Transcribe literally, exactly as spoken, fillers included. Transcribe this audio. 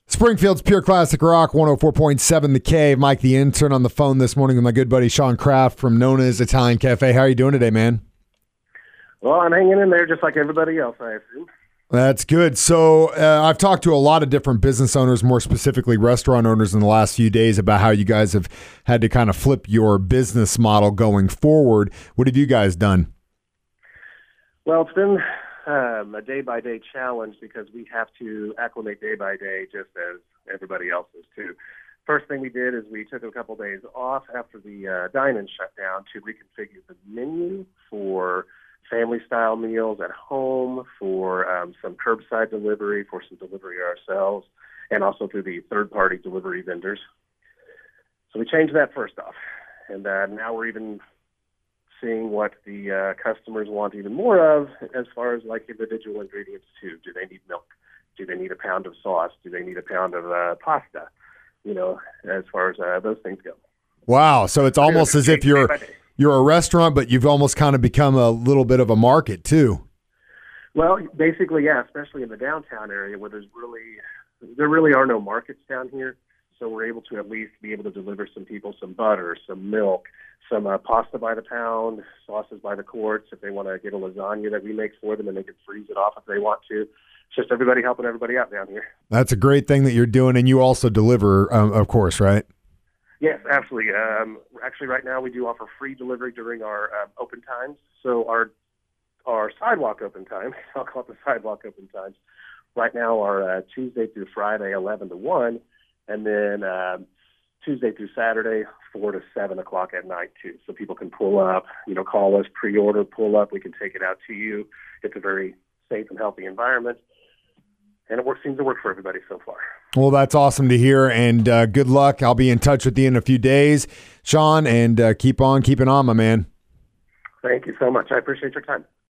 Springfield's Pure Classic Rock, one oh four point seven The Cave. Mike, the intern, on the phone this morning with my good buddy Sean Kraft from Nona's Italian Cafe. How are you doing today, man? Well, I'm hanging in there just like everybody else, I assume. That's good. So uh, I've talked to a lot of different business owners, more specifically restaurant owners, in the last few days about how you guys have had to kind of flip your business model going forward. What have you guys done? Well, it's been um, a day-by-day challenge because we have to acclimate day by day just as everybody else is too. First thing we did is we took a couple days off after the uh, dine-in shut down to reconfigure the menu for family-style meals at home, for um, some curbside delivery, for some delivery ourselves, and also through the third-party delivery vendors. So we changed that first off, and uh, now we're even seeing what the uh, customers want even more of as far as like individual ingredients too. Do they need milk? Do they need a pound of sauce? Do they need a pound of uh, pasta? You know, as far as uh, those things go. Wow. So it's almost as if you're you're a restaurant, but you've almost kind of become a little bit of a market too. Well, basically, yeah, especially in the downtown area where there's really, there really are no markets down here. So we're able to at least be able to deliver some people some butter, some milk, some uh, pasta by the pound, sauces by the quarts. If they want to get a lasagna that we make for them, and they can freeze it off if they want to. It's just everybody helping everybody out down here. That's a great thing that you're doing, and you also deliver, um, of course, right? Yes, absolutely. Um, actually, right now we do offer free delivery during our um, open times. So our our sidewalk open time, I'll call it the sidewalk open times, right now are uh, Tuesday through Friday, eleven to one, and then um, Tuesday through Saturday, four to seven o'clock at night too. So people can pull up, you know, call us, pre-order, pull up. We can take it out to you. It's a very safe and healthy environment. And it works, seems to work for everybody so far. Well, that's awesome to hear, and uh, good luck. I'll be in touch with you in a few days, Sean, and uh, keep on keeping on, my man. Thank you so much. I appreciate your time.